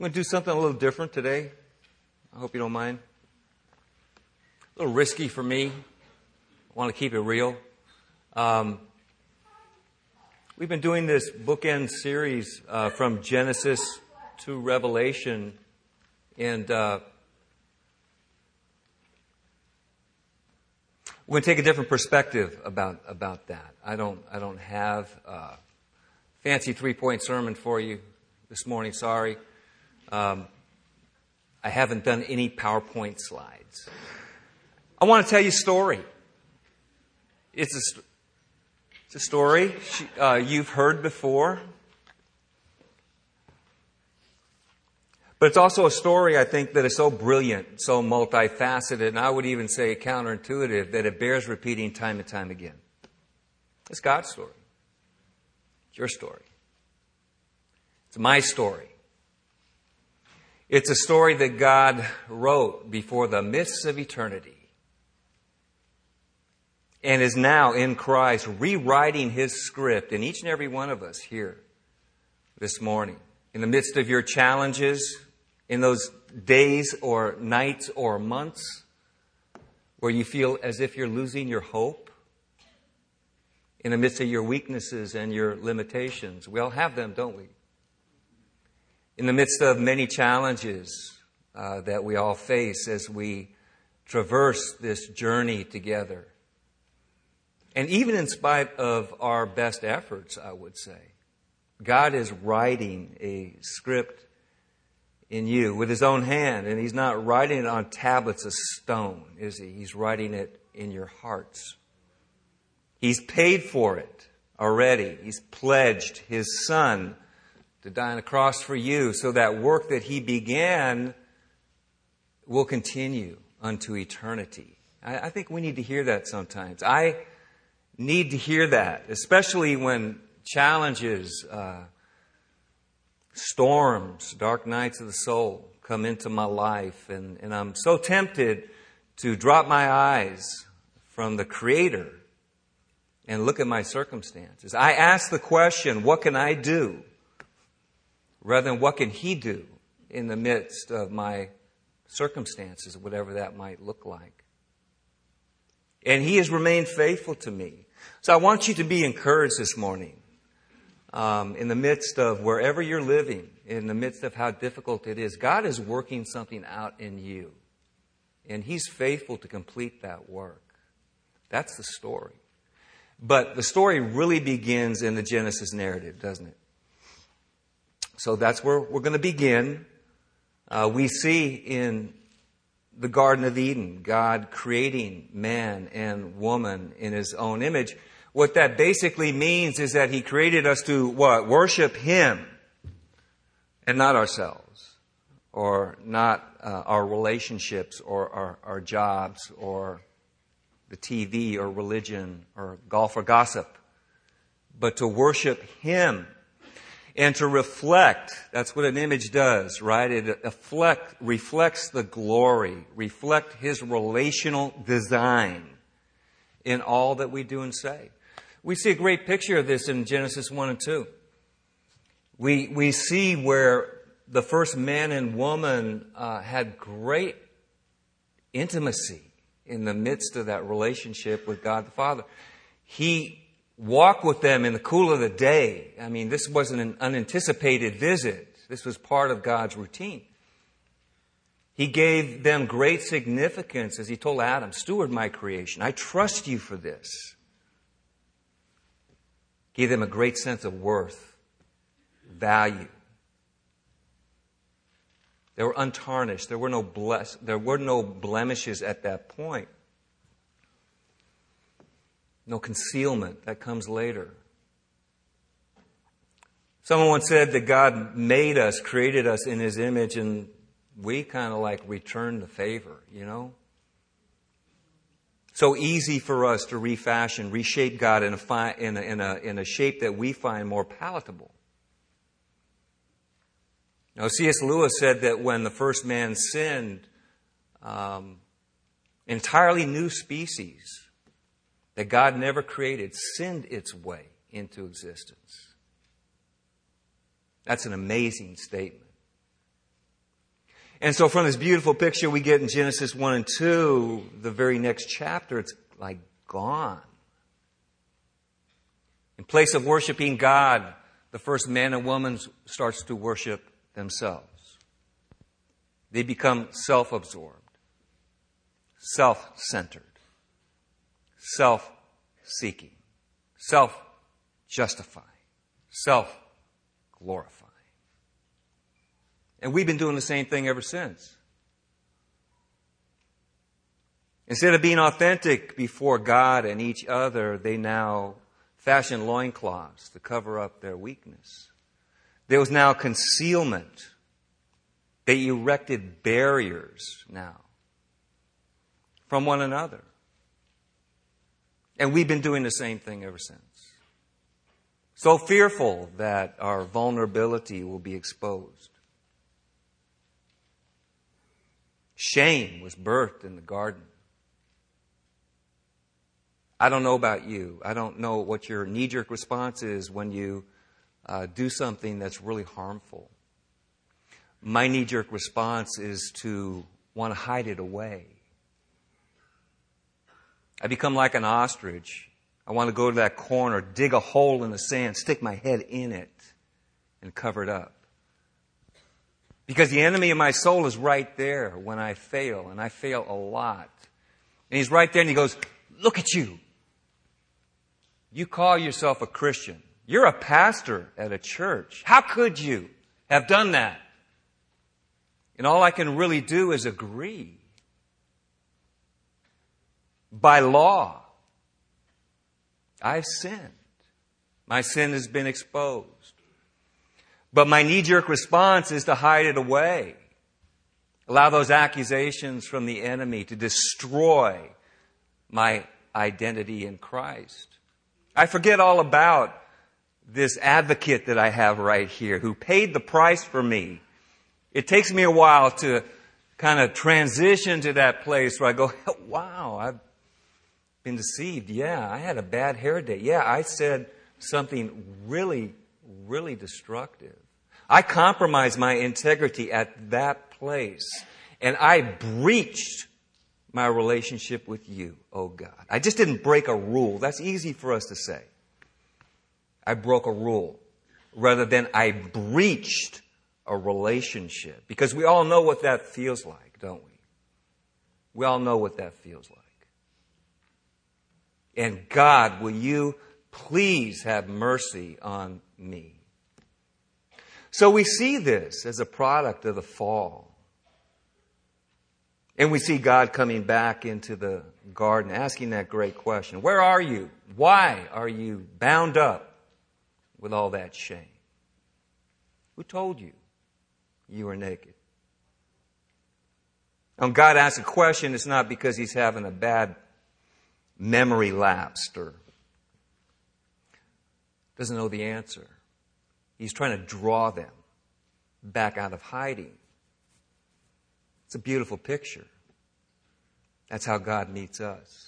going to do something a little different today. I hope you don't mind. A little risky for me. I want to keep it real. We've been doing this bookend series from Genesis to Revelation, and we're going to take a different perspective about that. I don't have a fancy 3-point sermon for you this morning. Sorry. I haven't done any PowerPoint slides. I want to tell you a story. It's a story you've heard before. But it's also a story, I think, that is so brilliant, so multifaceted, and I would even say counterintuitive, that it bears repeating time and time again. It's God's story. It's your story. It's my story. It's a story that God wrote before the mists of eternity and is now in Christ rewriting His script in each and every one of us here this morning. In the midst of your challenges, in those days or nights or months where you feel as if you're losing your hope, in the midst of your weaknesses and your limitations. We all have them, don't we? In the midst of many challenges that we all face as we traverse this journey together. And even in spite of our best efforts, I would say, God is writing a script in you with His own hand. And He's not writing it on tablets of stone, is He? He's writing it in your hearts. He's paid for it already. He's pledged His Son to die on the cross for you, so that work that He began will continue unto eternity. I think we need to hear that sometimes. I need to hear that, especially when challenges, storms, dark nights of the soul come into my life, and I'm so tempted to drop my eyes from the Creator and look at my circumstances. I ask the question, what can I do? Rather than what can He do in the midst of my circumstances, whatever that might look like. And He has remained faithful to me. So I want you to be encouraged this morning. In the midst of wherever you're living, in the midst of how difficult it is, God is working something out in you. And He's faithful to complete that work. That's the story. But the story really begins in the Genesis narrative, doesn't it? So that's where we're going to begin. We see in the Garden of Eden, God creating man and woman in His own image. What that basically means is that He created us to what? Worship Him and not ourselves, or not our relationships or our jobs or the TV or religion or golf or gossip, but to worship Him. And to reflect, that's what an image does, right? It reflects the glory, reflect His relational design in all that we do and say. We see a great picture of this in Genesis 1 and 2. We see where the first man and woman had great intimacy in the midst of that relationship with God the Father. He walk with them in the cool of the day. I mean, this wasn't an unanticipated visit. This was part of God's routine. He gave them great significance as He told Adam, steward my creation. I trust you for this. Gave them a great sense of worth, value. They were untarnished. There were no blemishes at that point. No concealment. That comes later. Someone once said that God made us, created us in His image, and we kind of like return the favor, you know? So easy for us to refashion, reshape God in a shape that we find more palatable. Now, C.S. Lewis said that when the first man sinned, entirely new species that God never created sinned its way into existence. That's an amazing statement. And so from this beautiful picture we get in Genesis 1 and 2, the very next chapter, it's like gone. In place of worshiping God, the first man and woman starts to worship themselves. They become self-absorbed, self-centered, self-seeking, self-justifying, self-glorifying. And we've been doing the same thing ever since. Instead of being authentic before God and each other, they now fashion loincloths to cover up their weakness. There was now concealment. They erected barriers now from one another. And we've been doing the same thing ever since. So fearful that our vulnerability will be exposed. Shame was birthed in the garden. I don't know about you. I don't know what your knee-jerk response is when you do something that's really harmful. My knee-jerk response is to want to hide it away. I become like an ostrich. I want to go to that corner, dig a hole in the sand, stick my head in it, and cover it up. Because the enemy of my soul is right there when I fail, and I fail a lot. And he's right there and he goes, look at you. You call yourself a Christian. You're a pastor at a church. How could you have done that? And all I can really do is agree. By law, I've sinned. My sin has been exposed. But my knee-jerk response is to hide it away. Allow those accusations from the enemy to destroy my identity in Christ. I forget all about this advocate that I have right here who paid the price for me. It takes me a while to kind of transition to that place where I go, wow, I've been deceived. Yeah, I had a bad hair day. Yeah, I said something really, really destructive. I compromised my integrity at that place. And I breached my relationship with you, oh God. I just didn't break a rule. That's easy for us to say. I broke a rule rather than I breached a relationship. Because we all know what that feels like, don't we? We all know what that feels like. And God, will you please have mercy on me? So we see this as a product of the fall. And we see God coming back into the garden, asking that great question. Where are you? Why are you bound up with all that shame? Who told you you were naked? When God asks a question, it's not because he's having a bad memory lapse or doesn't know the answer. He's trying to draw them back out of hiding. It's a beautiful picture. That's how God meets us.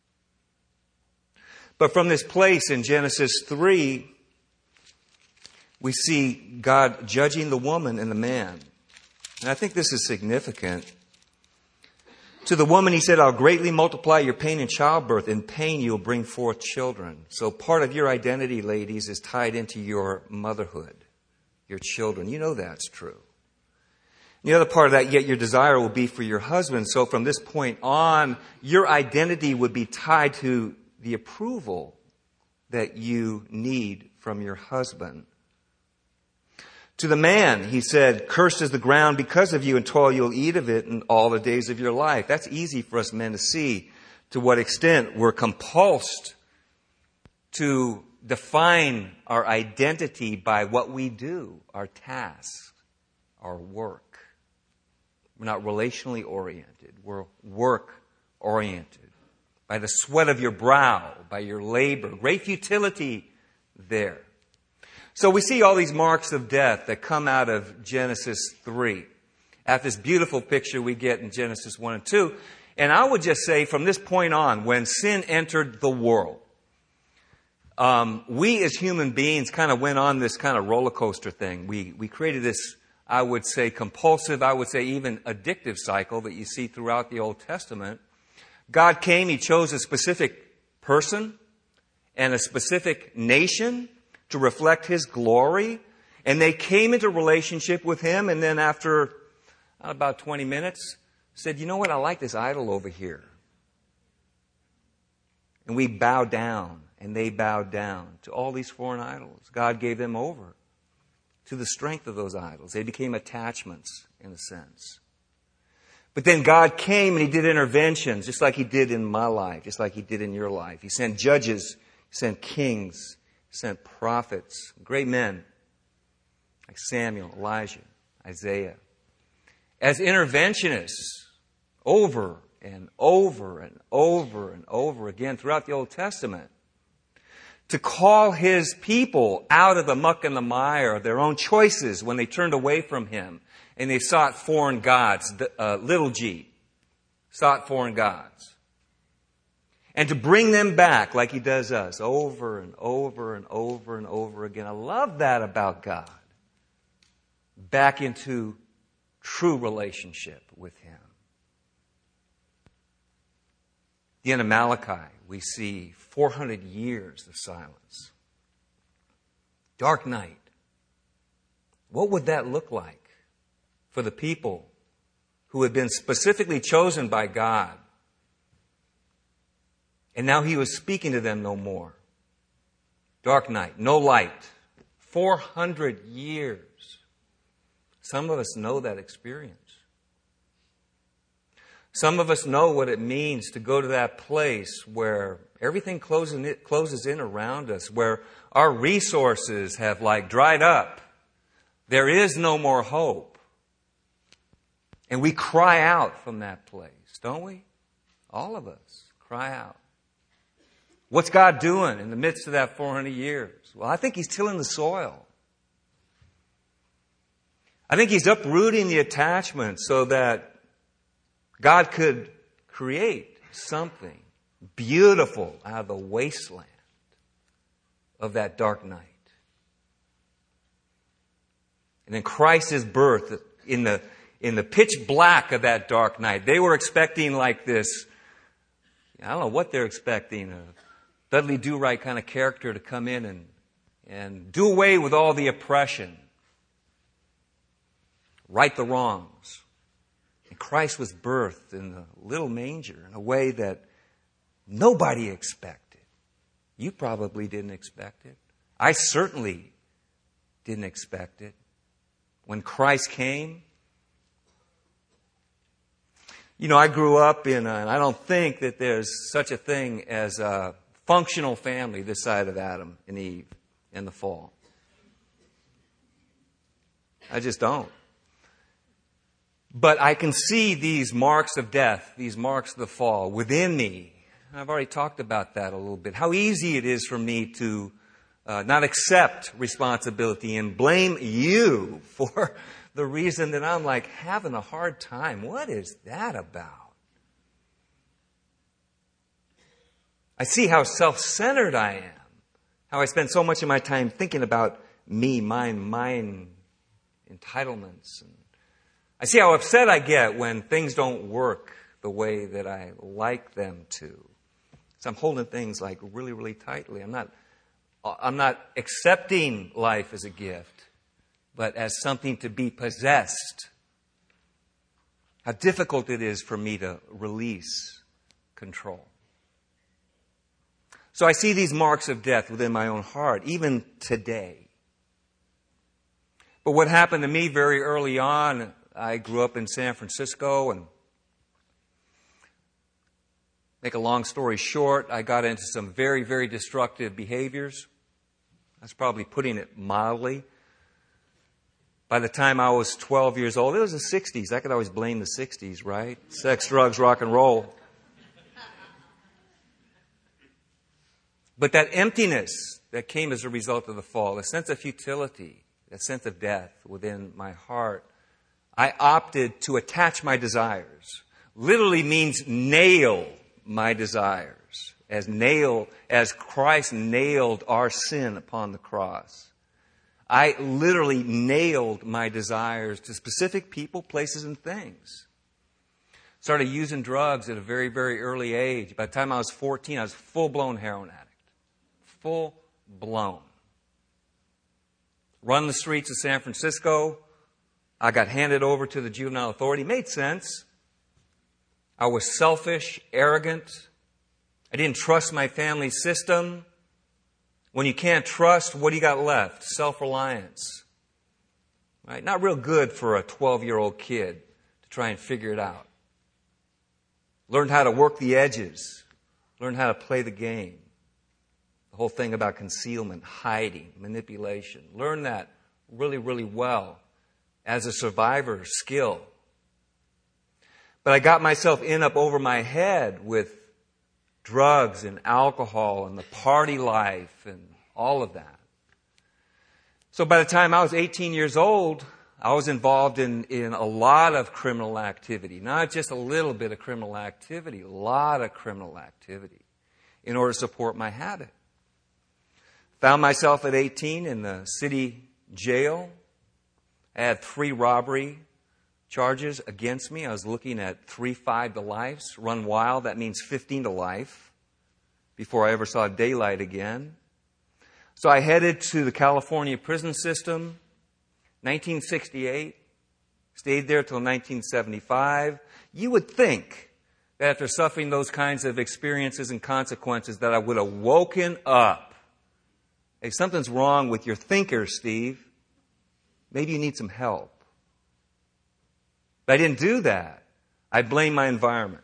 But from this place in Genesis 3, we see God judging the woman and the man. And I think this is significant. To the woman, he said, I'll greatly multiply your pain in childbirth. In pain, you'll bring forth children. So part of your identity, ladies, is tied into your motherhood, your children. You know that's true. The other part of that, yet your desire will be for your husband. So from this point on, your identity would be tied to the approval that you need from your husband. To the man, he said, cursed is the ground because of you, and toil you'll eat of it in all the days of your life. That's easy for us men to see to what extent we're compulsed to define our identity by what we do, our tasks, our work. We're not relationally oriented. We're work oriented. By the sweat of your brow, by your labor. Great futility there. So we see all these marks of death that come out of Genesis 3. At this beautiful picture we get in Genesis 1 and 2. And I would just say from this point on, when sin entered the world, we as human beings kind of went on this kind of roller coaster thing. We created this I would say compulsive, I would say even addictive cycle that you see throughout the Old Testament. God came, He chose a specific person and a specific nation to reflect His glory. And they came into relationship with Him, and then after about 20 minutes, said, you know what, I like this idol over here. And we bowed down, and they bowed down to all these foreign idols. God gave them over to the strength of those idols. They became attachments, in a sense. But then God came and He did interventions, just like He did in my life, just like He did in your life. He sent judges, He sent kings, He sent prophets, great men like Samuel, Elijah, Isaiah, as interventionists over and over and over and over again throughout the Old Testament, to call His people out of the muck and the mire of their own choices when they turned away from Him and they sought foreign gods, little g, sought foreign gods. And to bring them back like He does us over and over and over and over again. I love that about God. Back into true relationship with Him. At the end of Malachi, we see 400 years of silence. Dark night. What would that look like for the people who had been specifically chosen by God? And now He was speaking to them no more. Dark night, no light. 400 years. Some of us know that experience. Some of us know what it means to go to that place where everything closes in around us, where our resources have dried up. There is no more hope. And we cry out from that place, don't we? All of us cry out. What's God doing in the midst of that 400 years? Well, I think He's tilling the soil. I think He's uprooting the attachment so that God could create something beautiful out of the wasteland of that dark night. And then Christ's birth in the pitch black of that dark night. They were expecting this, I don't know what they're expecting, a Dudley Do-Right kind of character to come in and do away with all the oppression. Right the wrongs. And Christ was birthed in the little manger in a way that nobody expected. You probably didn't expect it. I certainly didn't expect it. When Christ came, I grew up and I don't think that there's such a thing as a functional family this side of Adam and Eve in the fall. I just don't. But I can see these marks of death, these marks of the fall within me. I've already talked about that a little bit. How easy it is for me to not accept responsibility and blame you for the reason that I'm having a hard time. What is that about? I see how self-centered I am. How I spend so much of my time thinking about me, mine, entitlements. I see how upset I get when things don't work the way that I like them to. So I'm holding things really, really tightly. I'm not accepting life as a gift, but as something to be possessed. How difficult it is for me to release control. So I see these marks of death within my own heart, even today. But what happened to me very early on, I grew up in San Francisco, and make a long story short, I got into some very, very destructive behaviors. That's probably putting it mildly. By the time I was 12 years old, it was the 60s. I could always blame the 60s, right? Sex, drugs, rock and roll. But that emptiness that came as a result of the fall, a sense of futility, a sense of death within my heart, I opted to attach my desires. Literally means nail my desires. As Christ nailed our sin upon the cross. I literally nailed my desires to specific people, places, and things. Started using drugs at a very, very early age. By the time I was 14, I was a full-blown heroin addict. Full-blown. Run the streets of San Francisco. I got handed over to the juvenile authority. Made sense. I was selfish, arrogant. I didn't trust my family system. When you can't trust, what do you got left? Self-reliance. Right? Not real good for a 12-year-old kid to try and figure it out. Learned how to work the edges. Learned how to play the game. The whole thing about concealment, hiding, manipulation. Learned that really, really well as a survivor skill. But I got myself in up over my head with drugs and alcohol and the party life and all of that. So by the time I was 18 years old, I was involved in a lot of criminal activity. Not just a little bit of criminal activity, a lot of criminal activity in order to support my habit. Found myself at 18 in the city jail. I had 3 robbery charges against me. I was looking at 3 5 to lives. Run wild, that means 15 to life before I ever saw daylight again. So I headed to the California prison system, 1968. Stayed there till 1975. You would think that after suffering those kinds of experiences and consequences that I would have woken up. Hey, something's wrong with your thinker, Steve. Maybe you need some help. But I didn't do that. I blamed my environment.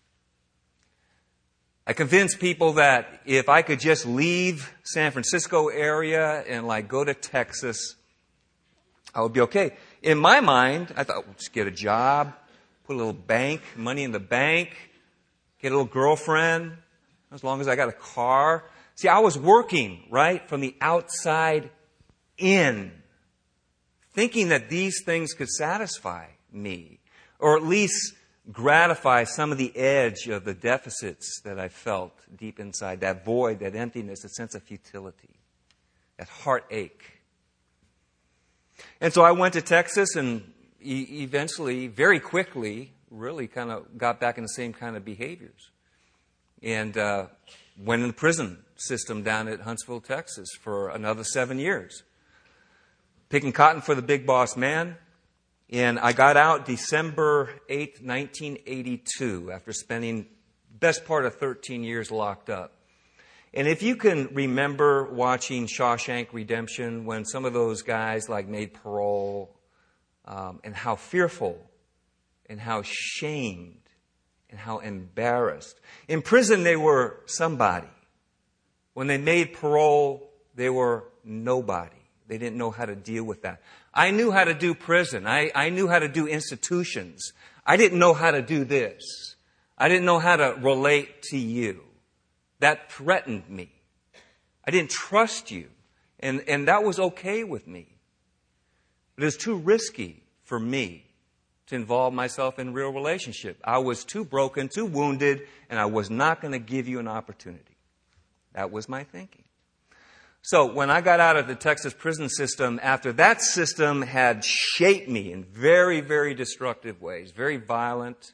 I convinced people that if I could just leave San Francisco area and go to Texas, I would be okay. In my mind, I thought, just get a job, put a little money in the bank, get a little girlfriend, as long as I got a car. See, I was working, right, from the outside in, thinking that these things could satisfy me, or at least gratify some of the edge of the deficits that I felt deep inside, that void, that emptiness, a sense of futility, that heartache. And so I went to Texas and eventually, very quickly, really kind of got back in the same kind of behaviors. And went in the prison system down at Huntsville, Texas for another 7 years. Picking cotton for the big boss man. And I got out December 8th, 1982, after spending the best part of 13 years locked up. And if you can remember watching Shawshank Redemption, when some of those guys made parole, and how fearful and how shamed and how embarrassed. In prison, they were somebody. When they made parole, they were nobody. They didn't know how to deal with that. I knew how to do prison. I knew how to do institutions. I didn't know how to do this. I didn't know how to relate to you. That threatened me. I didn't trust you. And that was okay with me. It was too risky for me to involve myself in real relationship. I was too broken, too wounded, and I was not going to give you an opportunity. That was my thinking. So when I got out of the Texas prison system, after that system had shaped me in very, very destructive ways, very violent,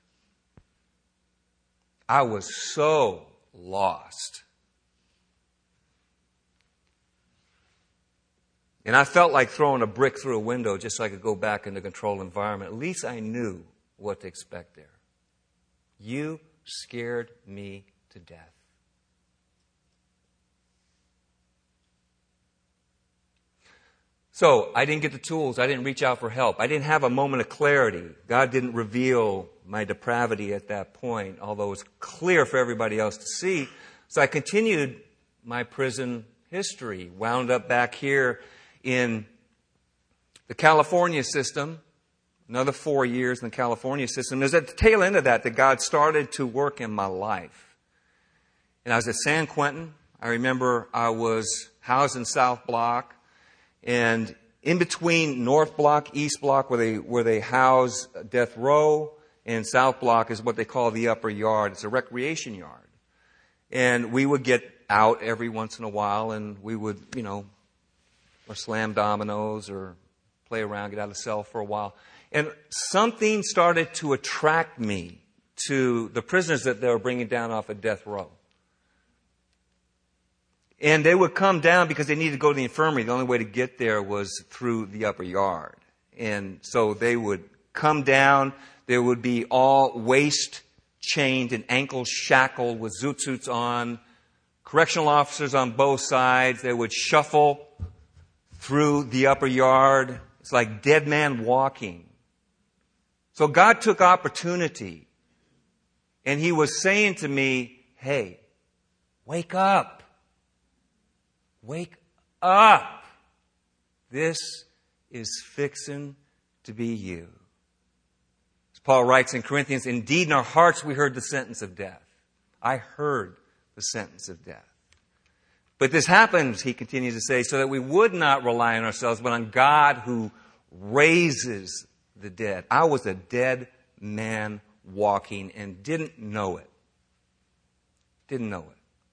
I was so lost. And I felt like throwing a brick through a window just so I could go back in the controlled environment. At least I knew what to expect there. You scared me to death. So I didn't get the tools. I didn't reach out for help. I didn't have a moment of clarity. God didn't reveal my depravity at that point, although it was clear for everybody else to see. So I continued my prison history, wound up back here in the California system, another 4 years in the California system. It was at the tail end of that God started to work in my life. And I was at San Quentin. I remember I was housed in South Block. And in between North Block, East Block, where they house death row, and South Block is what they call the upper yard. It's a recreation yard. And we would get out every once in a while, and we would, or slam dominoes or play around, get out of the cell for a while. And something started to attract me to the prisoners that they were bringing down off of death row. And they would come down because they needed to go to the infirmary. The only way to get there was through the upper yard. And so they would come down. There would be all waist chained and ankles shackled with zoot suits on. Correctional officers on both sides. They would shuffle through the upper yard. It's like dead man walking. So God took opportunity. And He was saying to me, hey, wake up. Wake up. This is fixing to be you. As Paul writes in Corinthians, indeed in our hearts we heard the sentence of death. I heard the sentence of death. But this happens, he continues to say, so that we would not rely on ourselves, but on God who raises the dead. I was a dead man walking and didn't know it. Didn't know it.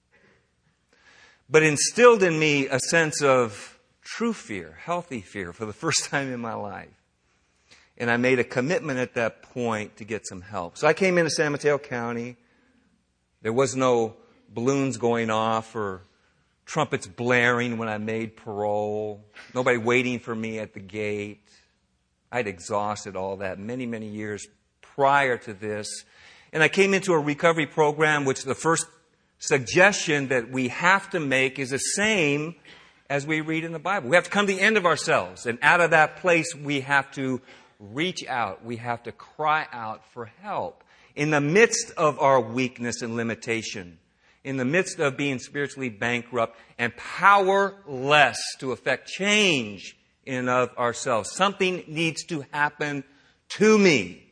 But instilled in me a sense of true fear, healthy fear, for the first time in my life. And I made a commitment at that point to get some help. So I came into San Mateo County. There was no balloons going off or trumpets blaring when I made parole. Nobody waiting for me at the gate. I'd exhausted all that many, many years prior to this. And I came into a recovery program, which the first suggestion that we have to make is the same as we read in the Bible. We have to come to the end of ourselves. And out of that place, we have to reach out. We have to cry out for help. In the midst of our weakness and limitation, in the midst of being spiritually bankrupt and powerless to affect change in and of ourselves, something needs to happen to me.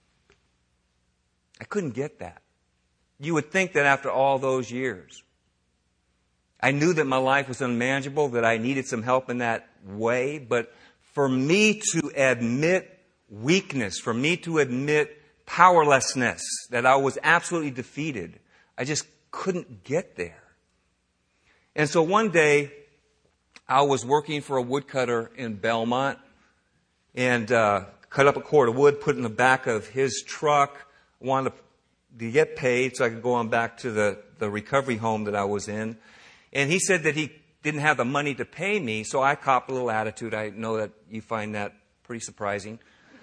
I couldn't get that. You would think that after all those years, I knew that my life was unmanageable, that I needed some help in that way. But for me to admit weakness, for me to admit powerlessness, that I was absolutely defeated, I just couldn't get there. And so one day, I was working for a woodcutter in Belmont and cut up a cord of wood, put it in the back of his truck. I wanted to get paid so I could go on back to the recovery home that I was in. And he said that he didn't have the money to pay me, so I copped a little attitude. I know that you find that pretty surprising.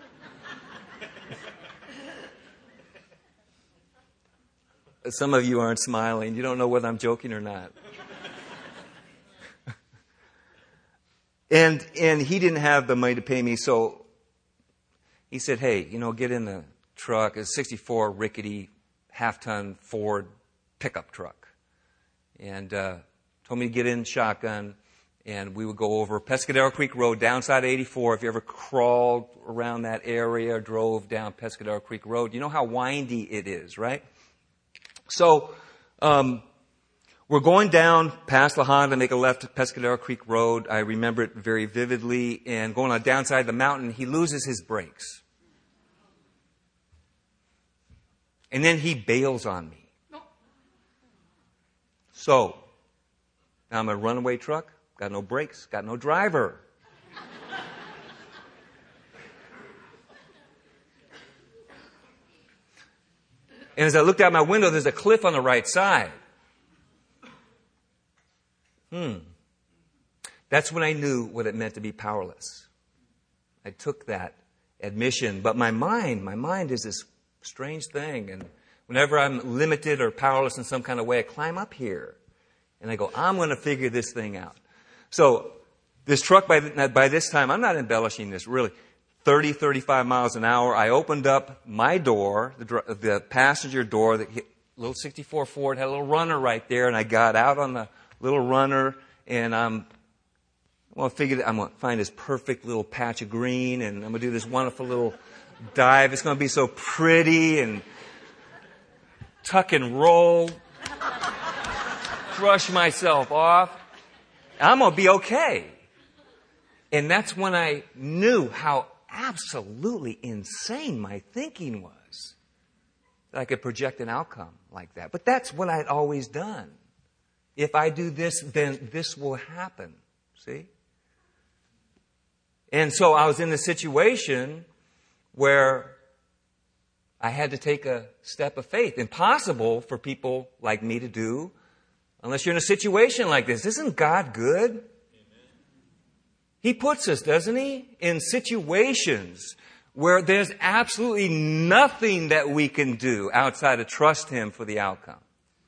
Some of you aren't smiling. You don't know whether I'm joking or not. And he didn't have the money to pay me, so he said, hey, get in the truck. It's a 64 rickety half-ton Ford pickup truck. And told me to get in shotgun, and we would go over Pescadero Creek Road, downside 84. If you ever crawled around that area or drove down Pescadero Creek Road, you know how windy it is, right? So we're going down past La Honda, make a left at Pescadero Creek Road. I remember it very vividly. And going on the downside of the mountain, he loses his brakes. And then he bails on me. So, now I'm in a runaway truck, got no brakes, got no driver. And as I looked out my window, there's a cliff on the right side. That's when I knew what it meant to be powerless. I took that admission, but my mind is this strange thing. And whenever I'm limited or powerless in some kind of way, I climb up here and I go, I'm going to figure this thing out. So this truck, by this time, I'm not embellishing this really, 30, 35 miles an hour. I opened up my door, the passenger door, the little 64 Ford had a little runner right there, and I got out on the little runner, and I'm going to find this perfect little patch of green, and I'm going to do this wonderful little dive. It's going to be so pretty, and tuck and roll, brush myself off. I'm going to be okay. And that's when I knew how absolutely insane my thinking was, that I could project an outcome like that. But that's what I'd always done. If I do this, then this will happen. See? And so I was in a situation where I had to take a step of faith. Impossible for people like me to do unless you're in a situation like this. Isn't God good? Amen. He puts us, doesn't he, in situations where there's absolutely nothing that we can do outside of trust him for the outcome.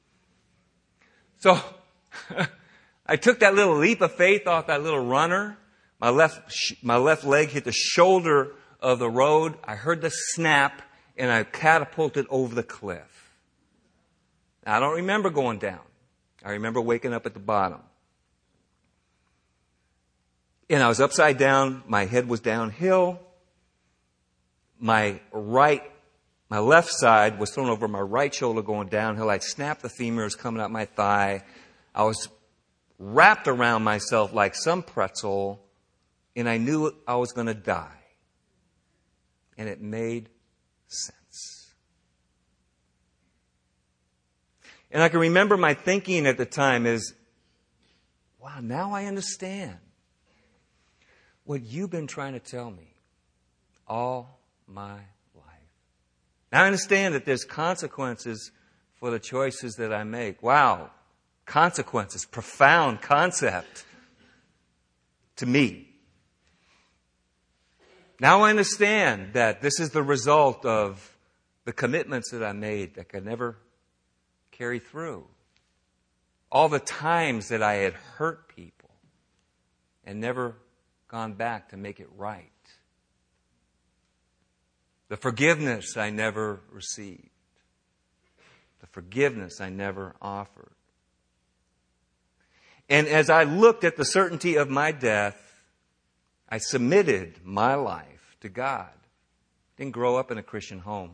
So I took that little leap of faith off that little runner. My left leg hit the shoulder of the road. I heard the snap, and I catapulted over the cliff. Now, I don't remember going down. I remember waking up at the bottom. And I was upside down. My head was downhill. My left side was thrown over my right shoulder going downhill. I snapped the femur. It was coming out my thigh. I was wrapped around myself like some pretzel, and I knew I was going to die. And it made sense. And I can remember my thinking at the time is, wow, now I understand what you've been trying to tell me all my life. Now I understand that there's consequences for the choices that I make. Wow, consequences, profound concept to me. Now I understand that this is the result of the commitments that I made that could never carry through. All the times that I had hurt people and never gone back to make it right. The forgiveness I never received. The forgiveness I never offered. And as I looked at the certainty of my death, I submitted my life to God. Didn't grow up in a Christian home.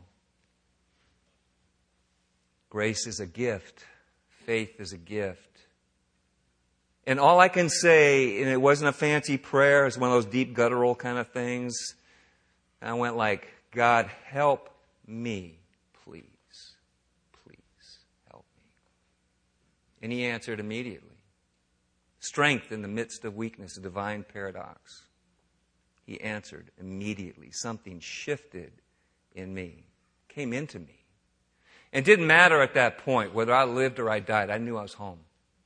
Grace is a gift. Faith is a gift. And all I can say, and it wasn't a fancy prayer, it's one of those deep guttural kind of things. I went like, God, help me, please. Please help me. And he answered immediately. Strength in the midst of weakness, a divine paradox. He answered immediately. Something shifted in me, came into me. It didn't matter at that point whether I lived or I died. I knew I was home.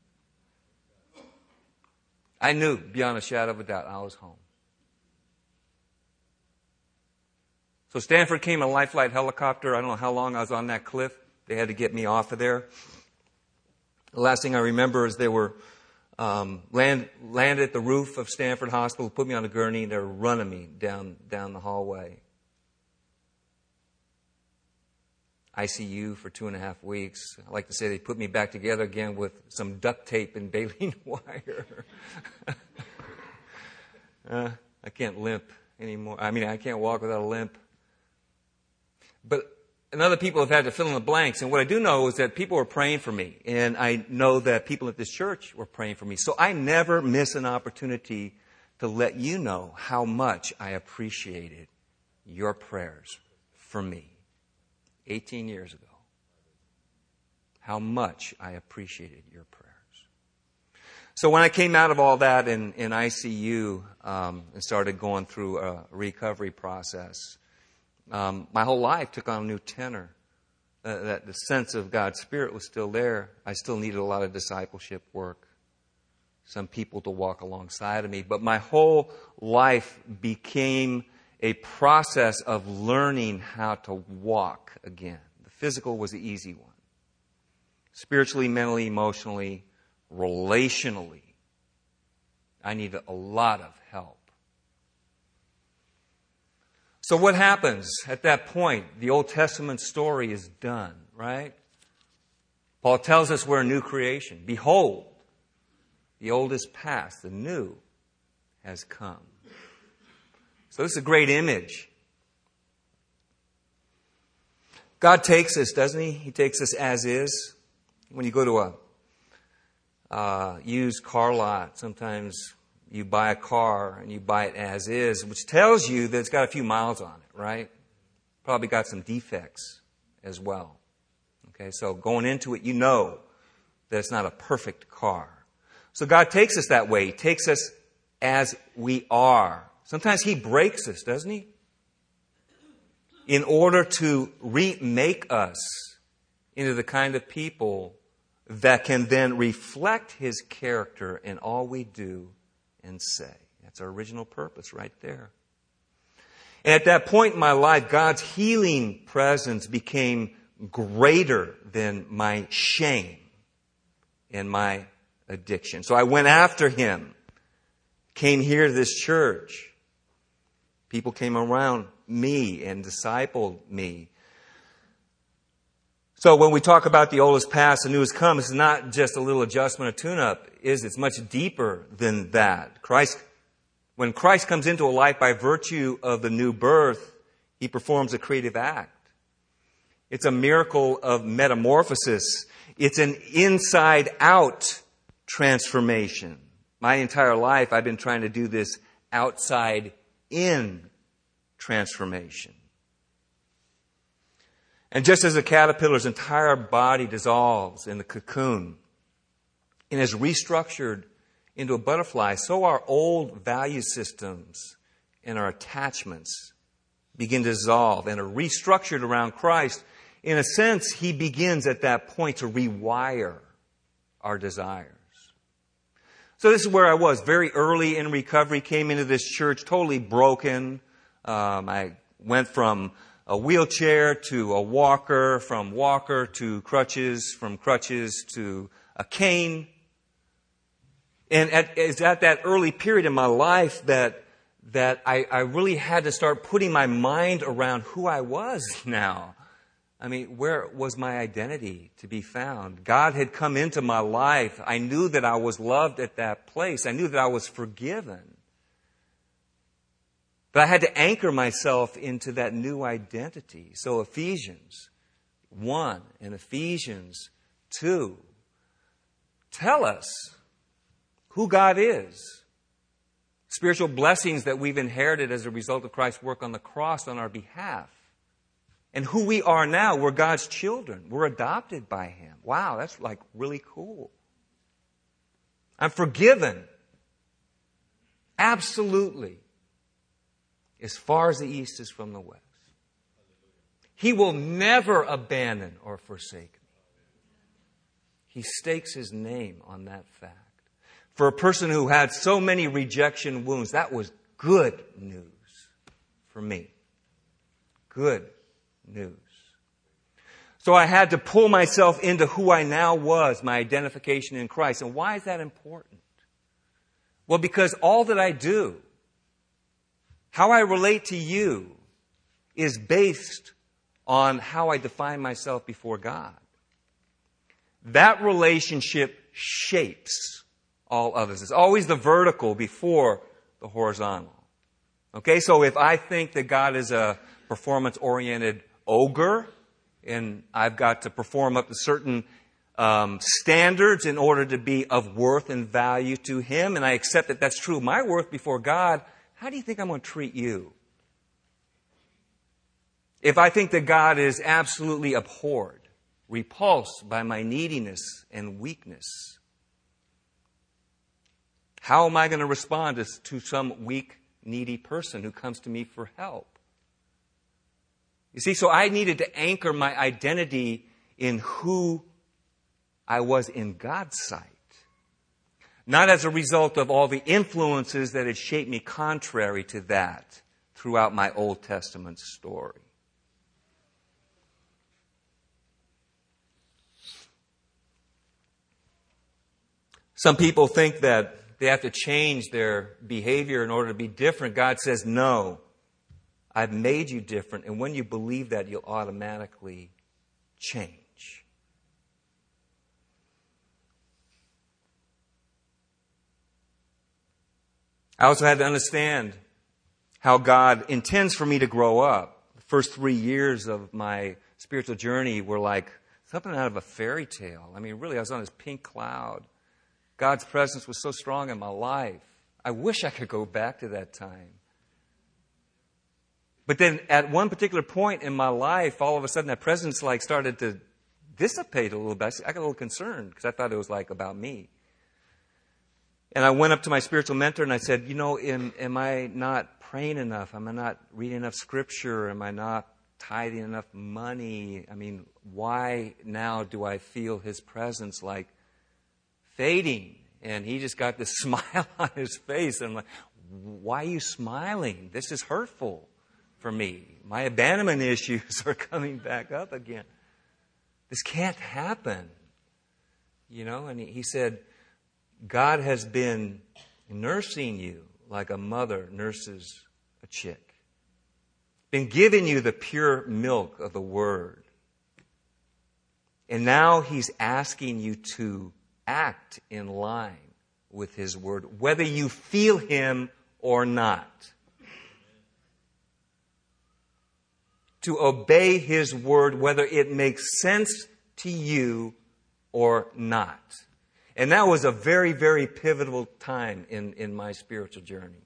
I knew beyond a shadow of a doubt I was home. So Stanford came a life flight helicopter. I don't know how long I was on that cliff. They had to get me off of there. The last thing I remember is they were landed at the roof of Stanford Hospital, put me on a gurney, and they were running me down the hallway. ICU for 2.5 weeks. I like to say they put me back together again with some duct tape and baling wire. I can't limp anymore. I can't walk without a limp. But other people have had to fill in the blanks. And what I do know is that people were praying for me. And I know that people at this church were praying for me. So I never miss an opportunity to let you know how much I appreciated your prayers for me 18 years ago. How much I appreciated your prayers. So when I came out of all that in ICU and started going through a recovery process, my whole life took on a new tenor. That the sense of God's Spirit was still there. I still needed a lot of discipleship work. Some people to walk alongside of me. But my whole life became a process of learning how to walk again. The physical was the easy one. Spiritually, mentally, emotionally, relationally, I needed a lot of help. So what happens at that point? The Old Testament story is done, right? Paul tells us we're a new creation. Behold, the old is past, the new has come. So this is a great image. God takes us, doesn't he? He takes us as is. When you go to a used car lot, sometimes you buy a car and you buy it as is, which tells you that it's got a few miles on it, right? Probably got some defects as well. Okay, so going into it, you know that it's not a perfect car. So God takes us that way. He takes us as we are. Sometimes He breaks us, doesn't He? In order to remake us into the kind of people that can then reflect His character in all we do and say. That's our original purpose right there. And at that point in my life, God's healing presence became greater than my shame and my addiction. So I went after Him, came here to this church. People came around me and discipled me. So when we talk about the old is past, the new has come, it's not just a little adjustment, a tune-up. It's much deeper than that. When Christ comes into a life by virtue of the new birth, He performs a creative act. It's a miracle of metamorphosis. It's an inside-out transformation. My entire life, I've been trying to do this outside-in transformation. And just as a caterpillar's entire body dissolves in the cocoon and is restructured into a butterfly, so our old value systems and our attachments begin to dissolve and are restructured around Christ. In a sense, He begins at that point to rewire our desires. So this is where I was, very early in recovery, came into this church totally broken. I went from a wheelchair to a walker, from walker to crutches, from crutches to a cane. And it's at that early period in my life that I really had to start putting my mind around who I was now. I mean, where was my identity to be found? God had come into my life. I knew that I was loved at that place. I knew that I was forgiven. But I had to anchor myself into that new identity. So Ephesians 1 and Ephesians 2 tell us who God is. Spiritual blessings that we've inherited as a result of Christ's work on the cross on our behalf. And who we are now, we're God's children. We're adopted by Him. Wow, that's like really cool. I'm forgiven. Absolutely. As far as the east is from the west. He will never abandon or forsake me. He stakes His name on that fact. For a person who had so many rejection wounds, that was good news for me. Good news. So I had to pull myself into who I now was, my identification in Christ. And why is that important? Well, because all that I do, how I relate to you, is based on how I define myself before God. That relationship shapes all others. It's always the vertical before the horizontal. Okay, so if I think that God is a performance-oriented ogre, and I've got to perform up to certain standards in order to be of worth and value to Him, and I accept that that's true of my worth before God, how do you think I'm going to treat you? If I think that God is absolutely abhorred, repulsed by my neediness and weakness, how am I going to respond to some weak, needy person who comes to me for help? You see, so I needed to anchor my identity in who I was in God's sight. Not as a result of all the influences that had shaped me contrary to that throughout my Old Testament story. Some people think that they have to change their behavior in order to be different. God says, no, I've made you different. And when you believe that, you'll automatically change. I also had to understand how God intends for me to grow up. The first 3 years of my spiritual journey were like something out of a fairy tale. I mean, really, I was on this pink cloud. God's presence was so strong in my life. I wish I could go back to that time. But then at one particular point in my life, all of a sudden that presence started to dissipate a little bit. I got a little concerned because I thought it was about me. And I went up to my spiritual mentor and I said, am I not praying enough? Am I not reading enough scripture? Am I not tithing enough money? I mean, why now do I feel his presence like fading? And he just got this smile on his face. And I'm like, why are you smiling? This is hurtful for me. My abandonment issues are coming back up again. This can't happen. And he said, God has been nursing you like a mother nurses a chick. Been giving you the pure milk of the Word. And now He's asking you to act in line with His Word, whether you feel Him or not. To obey His Word, whether it makes sense to you or not. And that was a very, very pivotal time in my spiritual journey.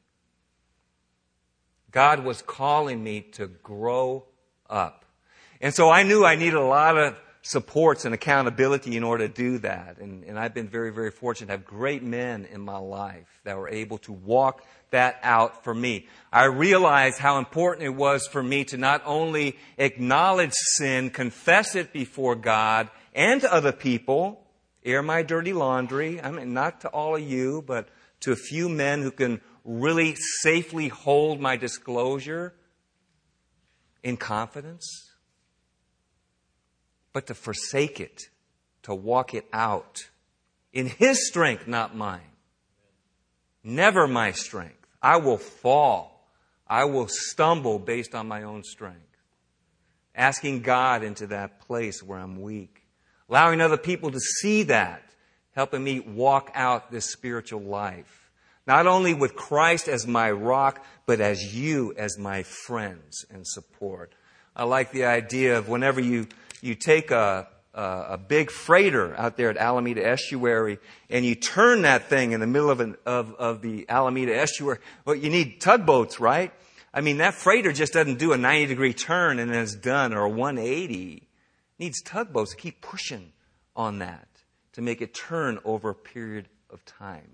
God was calling me to grow up. And so I knew I needed a lot of supports and accountability in order to do that. And I've been very, very fortunate to have great men in my life that were able to walk that out for me. I realized how important it was for me to not only acknowledge sin, confess it before God and to other people, air my dirty laundry. I mean, not to all of you, but to a few men who can really safely hold my disclosure in confidence. But to forsake it, to walk it out in His strength, not mine. Never my strength. I will fall. I will stumble based on my own strength. Asking God into that place where I'm weak. Allowing other people to see that, helping me walk out this spiritual life. Not only with Christ as my rock, but as you as my friends and support. I like the idea of whenever you take a big freighter out there at Alameda Estuary and you turn that thing in the middle of the Alameda Estuary. Well, you need tugboats, right? I mean, that freighter just doesn't do a 90-degree turn and then it's done, or a 180. Needs tugboats to keep pushing on that to make it turn over a period of time.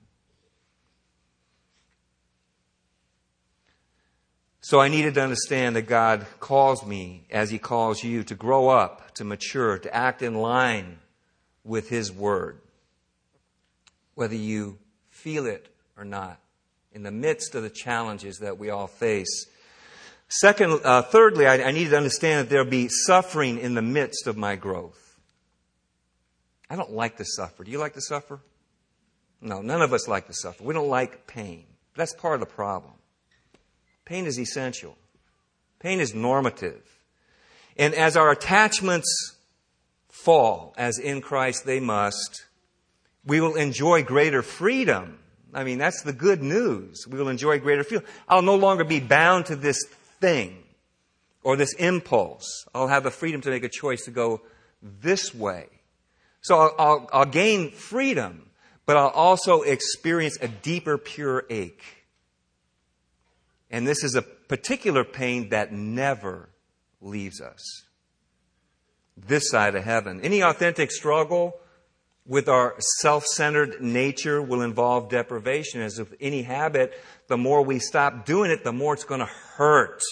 So I needed to understand that God calls me, as He calls you, to grow up, to mature, to act in line with His Word. Whether you feel it or not, in the midst of the challenges that we all face. Thirdly, I needed to understand that there'll be suffering in the midst of my growth. I don't like to suffer. Do you like to suffer? No, none of us like to suffer. We don't like pain. That's part of the problem. Pain is essential. Pain is normative. And as our attachments fall, as in Christ they must, we will enjoy greater freedom. I mean, that's the good news. We will enjoy greater freedom. I'll no longer be bound to this thing or this impulse. I'll have the freedom to make a choice to go this way. So I'll gain freedom, but I'll also experience a deeper, pure ache. And this is a particular pain that never leaves us. This side of heaven. Any authentic struggle with our self-centered nature will involve deprivation. As with any habit, the more we stop doing it, the more it's going to hurt.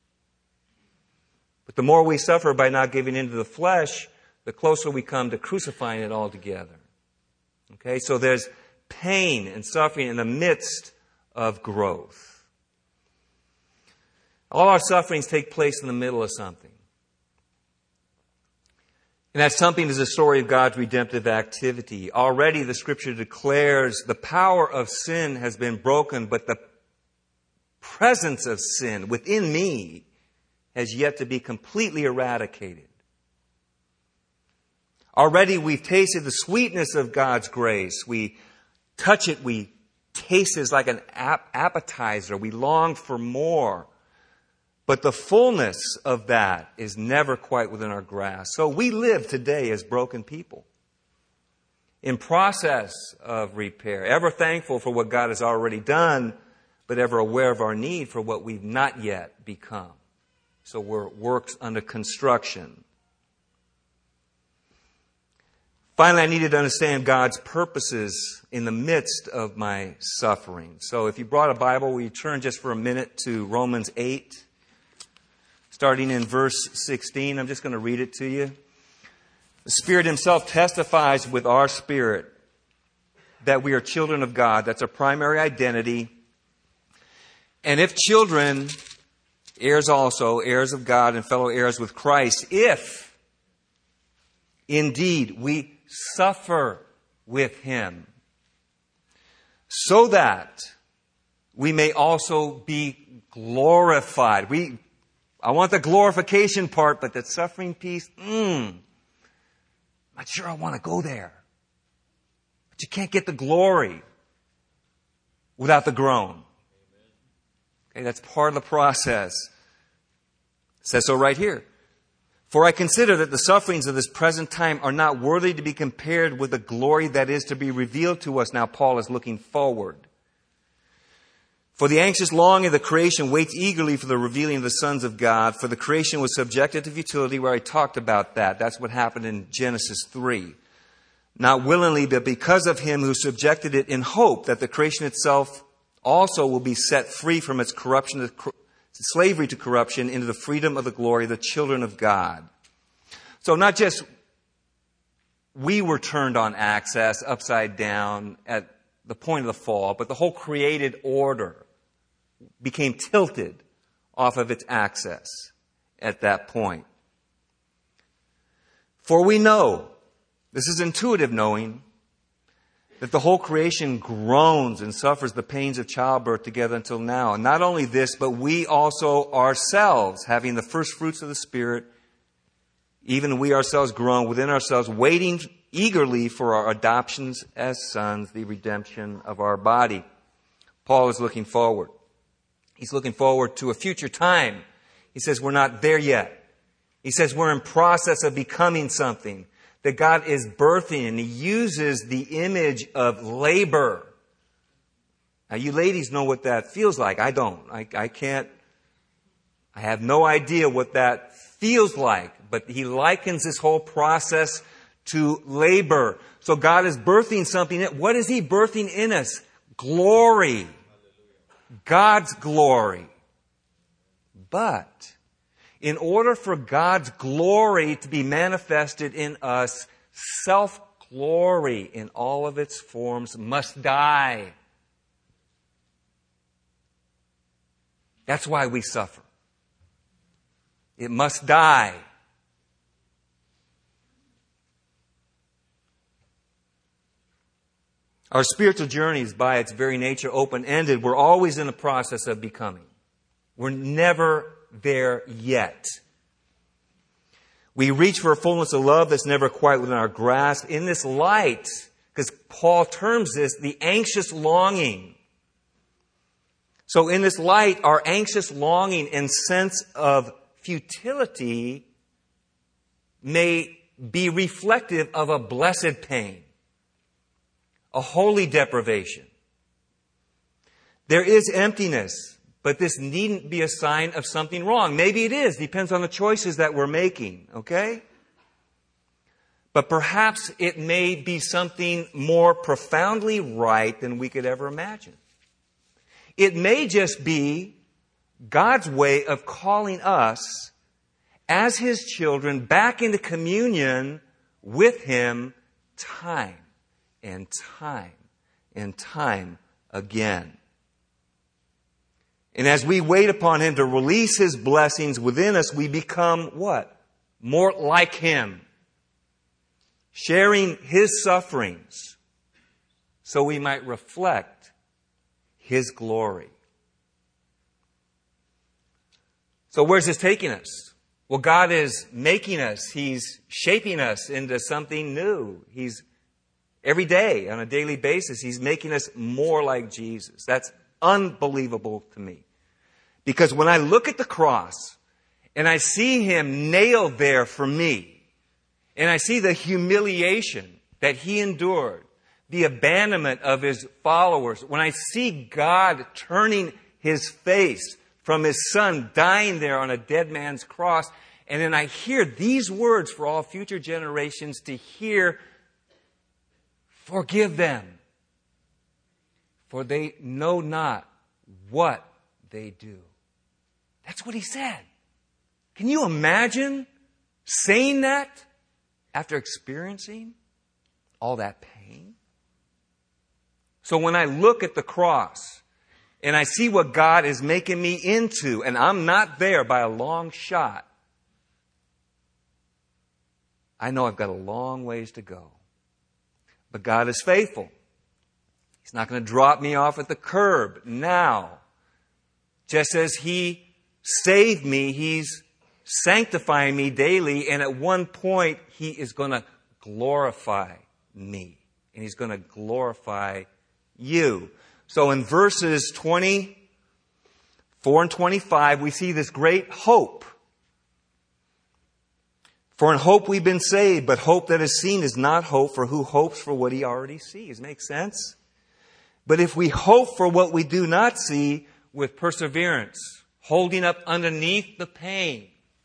But the more we suffer by not giving in to the flesh, the closer we come to crucifying it altogether. Okay, so there's pain and suffering in the midst of growth. All our sufferings take place in the middle of something. And that something is the story of God's redemptive activity. Already the Scripture declares the power of sin has been broken, but the presence of sin within me has yet to be completely eradicated. Already we've tasted the sweetness of God's grace. We touch it, we taste it as like an appetizer. We long for more. But the fullness of that is never quite within our grasp. So we live today as broken people, in process of repair, ever thankful for what God has already done, but ever aware of our need for what we've not yet become. So we're works under construction. Finally, I needed to understand God's purposes in the midst of my suffering. So if you brought a Bible, will you turn just for a minute to Romans 8, starting in verse 16. I'm just going to read it to you. The Spirit Himself testifies with our spirit that we are children of God. That's our primary identity. And if children, heirs also, heirs of God and fellow heirs with Christ, if indeed we suffer with Him, so that we may also be glorified. I want the glorification part, but the suffering piece, not sure I want to go there. But you can't get the glory without the groan. Okay, that's part of the process. It says so right here. For I consider that the sufferings of this present time are not worthy to be compared with the glory that is to be revealed to us. Now Paul is looking forward. For the anxious longing of the creation waits eagerly for the revealing of the sons of God. For the creation was subjected to futility, where I talked about that. That's what happened in Genesis 3. Not willingly, but because of Him who subjected it, in hope that the creation itself also will be set free from its corruption, slavery to corruption, into the freedom of the glory of the children of God. So not just we were turned on axis, upside down at the point of the fall, but the whole created order became tilted off of its axis at that point. For we know, this is intuitive knowing, that the whole creation groans and suffers the pains of childbirth together until now. And not only this, but we also ourselves, having the first fruits of the Spirit, even we ourselves groan within ourselves, waiting eagerly for our adoptions as sons, the redemption of our body. Paul is looking forward. He's looking forward to a future time. He says we're not there yet. He says we're in process of becoming something that God is birthing, and He uses the image of labor. Now, you ladies know what that feels like. I don't. I can't. I have no idea what that feels like. But He likens this whole process to labor. So God is birthing something. What is He birthing in us? Glory. God's glory. But in order for God's glory to be manifested in us, self-glory in all of its forms must die. That's why we suffer. It must die. Our spiritual journey is by its very nature open-ended. We're always in the process of becoming. We're never there yet. We reach for a fullness of love that's never quite within our grasp. In this light, because Paul terms this the anxious longing. So in this light, our anxious longing and sense of futility may be reflective of a blessed pain, a holy deprivation. There is emptiness. But this needn't be a sign of something wrong. Maybe it is. Depends on the choices that we're making. Okay? But perhaps it may be something more profoundly right than we could ever imagine. It may just be God's way of calling us as His children back into communion with Him time and time and time again. And as we wait upon Him to release His blessings within us, we become what? More like Him. Sharing His sufferings so we might reflect His glory. So where's this taking us? Well, God is making us. He's shaping us into something new. He's every day, on a daily basis, He's making us more like Jesus. That's unbelievable to me. Because when I look at the cross and I see Him nailed there for me, and I see the humiliation that He endured, the abandonment of His followers, when I see God turning His face from His Son dying there on a dead man's cross, and then I hear these words for all future generations to hear Forgive them, for they know not what they do. That's what he said. Can you imagine saying that after experiencing all that pain? So when I look at the cross and I see what God is making me into, and I'm not there by a long shot, I know I've got a long ways to go. But God is faithful. He's not going to drop me off at the curb now. Just as He saved me, He's sanctifying me daily, and at one point He is going to glorify me. And He's going to glorify you. So in verses 24 and 25, we see this great hope. For in hope we've been saved, but hope that is seen is not hope, for who hopes for what he already sees? Makes sense? But if we hope for what we do not see with perseverance, holding up underneath the pain,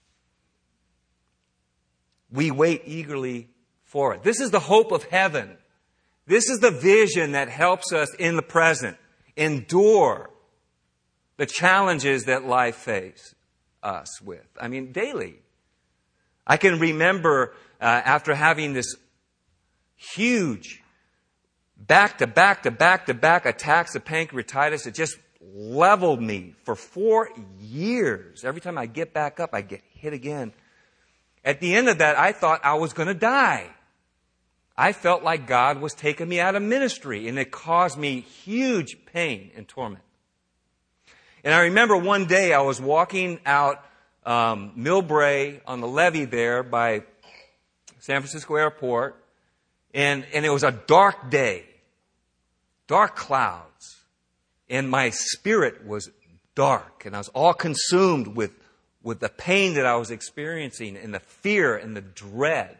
we wait eagerly for it. This is the hope of heaven. This is the vision that helps us in the present endure the challenges that life faces us with. I mean, daily. I can remember after having this huge back-to-back attacks of pancreatitis, it just leveled me for 4 years. Every time I get back up, I get hit again. At the end of that, I thought I was going to die. I felt like God was taking me out of ministry, and it caused me huge pain and torment. And I remember one day I was walking out Millbrae on the levee there by San Francisco Airport, and it was a dark day, dark clouds, and my spirit was dark, and I was all consumed with the pain that I was experiencing and the fear and the dread.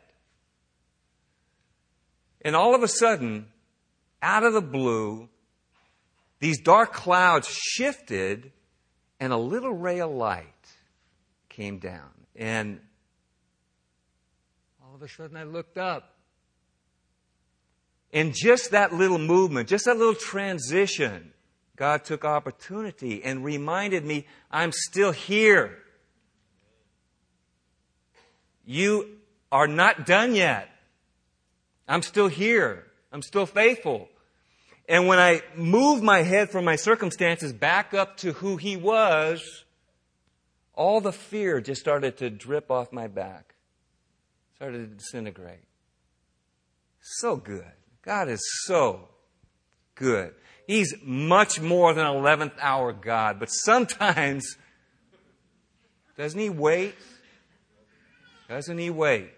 And all of a sudden, out of the blue, these dark clouds shifted and a little ray of light came down. And all of a sudden I looked up. And just that little movement, just that little transition, God took opportunity and reminded me, I'm still here. You are not done yet. I'm still here. I'm still faithful. And when I moved my head from my circumstances back up to who He was, all the fear just started to drip off my back. Started to disintegrate. So good. God is so good. He's much more than an 11th hour God. But sometimes, doesn't He wait? Doesn't He wait?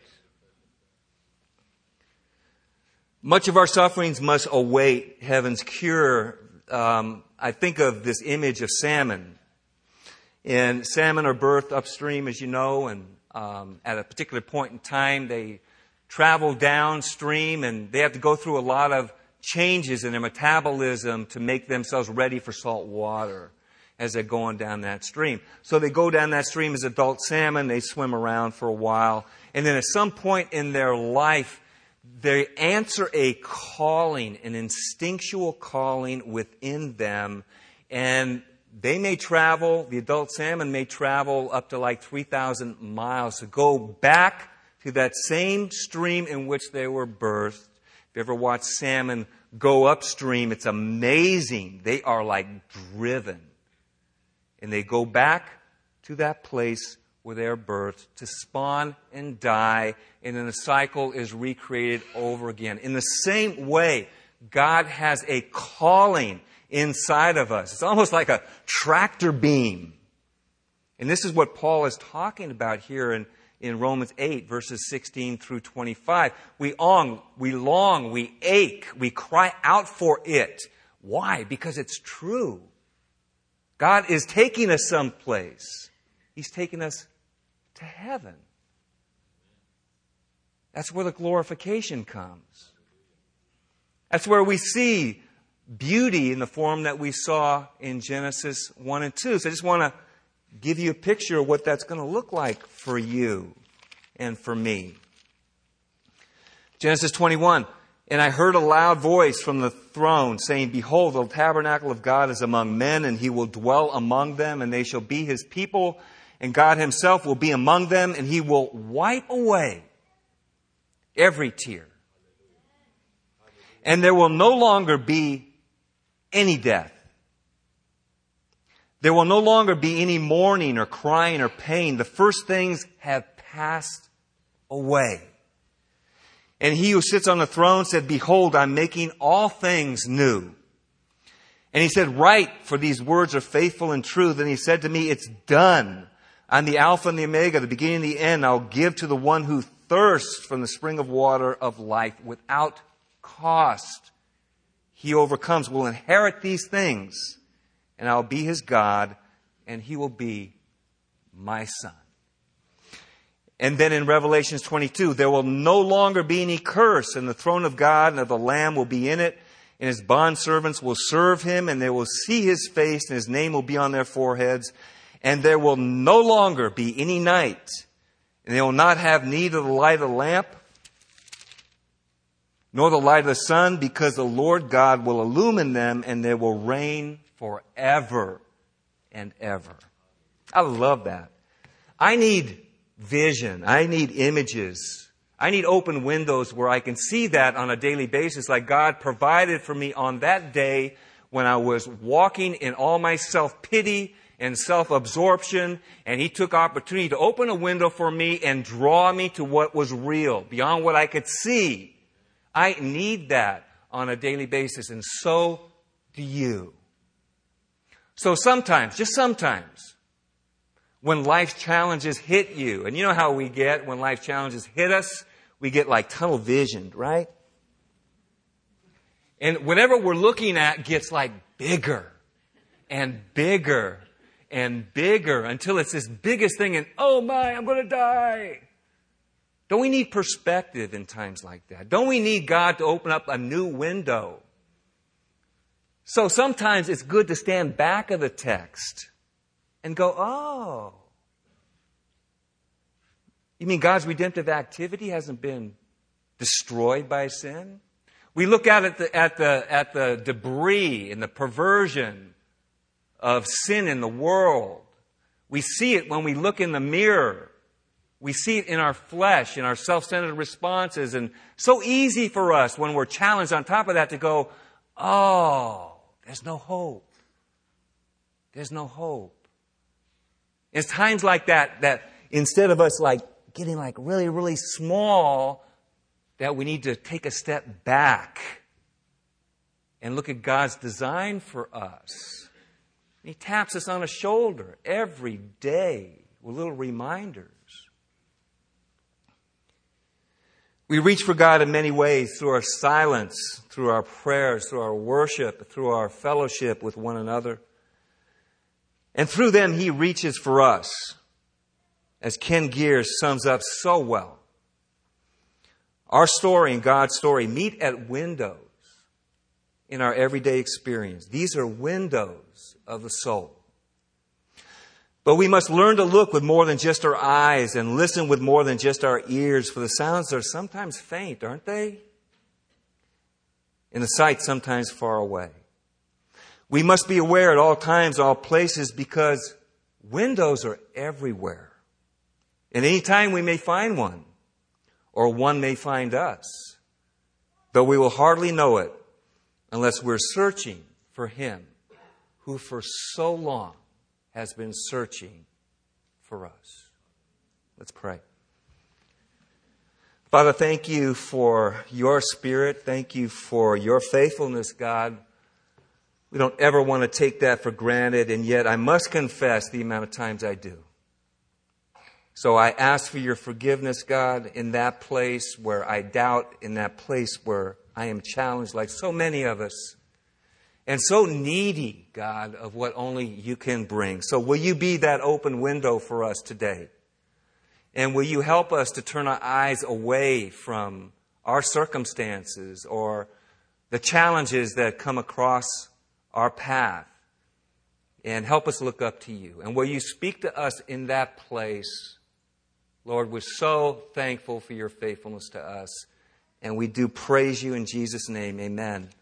Much of our sufferings must await heaven's cure. I think of this image of salmon. And salmon are birthed upstream, as you know, and at a particular point in time, they travel downstream, and they have to go through a lot of changes in their metabolism to make themselves ready for salt water as they're going down that stream. So they go down that stream as adult salmon, they swim around for a while, and then at some point in their life, they answer a calling, an instinctual calling within them, and they may travel, the adult salmon may travel up to like 3,000 miles to go back to that same stream in which they were birthed. If you ever watch salmon go upstream, it's amazing. They are like driven. And they go back to that place where they are birthed to spawn and die, and then the cycle is recreated over again. In the same way, God has a calling inside of us. It's almost like a tractor beam. And this is what Paul is talking about here in Romans 8, verses 16 through 25. We long, we ache, we cry out for it. Why? Because it's true. God is taking us someplace. He's taking us to heaven. That's where the glorification comes. That's where we see beauty in the form that we saw in Genesis 1 and 2. So I just want to give you a picture of what that's going to look like for you and for me. Genesis 21. And I heard a loud voice from the throne saying, Behold, the tabernacle of God is among men, and he will dwell among them, and they shall be his people, and God himself will be among them, and he will wipe away every tear. And there will no longer be any death. There will no longer be any mourning or crying or pain. The first things have passed away. And he who sits on the throne said, Behold, I'm making all things new. And he said, Write, for these words are faithful and true. Then he said to me, It's done. I'm the Alpha and the Omega, the beginning and the end. I'll give to the one who thirsts from the spring of water of life without cost. He overcomes, will inherit these things, and I'll be his God, and he will be my son. And then in Revelation 22, there will no longer be any curse, and the throne of God and of the Lamb will be in it, and his bondservants will serve him, and they will see his face, and his name will be on their foreheads. And there will no longer be any night, and they will not have need of the light of the lamp, nor the light of the sun, because the Lord God will illumine them, and they will reign forever and ever. I love that. I need vision. I need images. I need open windows where I can see that on a daily basis, like God provided for me on that day when I was walking in all my self-pity and self-absorption, and he took opportunity to open a window for me and draw me to what was real, beyond what I could see. I need that on a daily basis, and so do you. So sometimes, just sometimes, when life challenges hit you, and you know how we get when life challenges hit us, we get like tunnel visioned, right? And whatever we're looking at gets like bigger and bigger and bigger until it's this biggest thing and, oh my, I'm going to die. Don't we need perspective in times like that? Don't we need God to open up a new window? So sometimes it's good to stand back of the text and go, oh, you mean God's redemptive activity hasn't been destroyed by sin? We look at the debris and the perversion of sin in the world. We see it when we look in the mirror. We see it in our flesh, in our self-centered responses. And so easy for us when we're challenged on top of that to go, oh, there's no hope. There's no hope. It's times like that instead of us like getting like really, really small, that we need to take a step back and look at God's design for us. He taps us on the shoulder every day with little reminders. We reach for God in many ways, through our silence, through our prayers, through our worship, through our fellowship with one another. And through them, He reaches for us, as Ken Gears sums up so well. Our story and God's story meet at windows in our everyday experience. These are windows of the soul. But we must learn to look with more than just our eyes and listen with more than just our ears, for the sounds are sometimes faint, aren't they? And the sight sometimes far away. We must be aware at all times, all places, because windows are everywhere. And any time we may find one, or one may find us, though we will hardly know it unless we're searching for Him who for so long has been searching for us. Let's pray. Father, thank you for your Spirit. Thank you for your faithfulness, God. We don't ever want to take that for granted, and yet I must confess the amount of times I do. So I ask for your forgiveness, God, in that place where I doubt, in that place where I am challenged like so many of us, and so needy, God, of what only you can bring. So will you be that open window for us today? And will you help us to turn our eyes away from our circumstances or the challenges that come across our path, and help us look up to you? And will you speak to us in that place? Lord, we're so thankful for your faithfulness to us. And we do praise you in Jesus' name. Amen.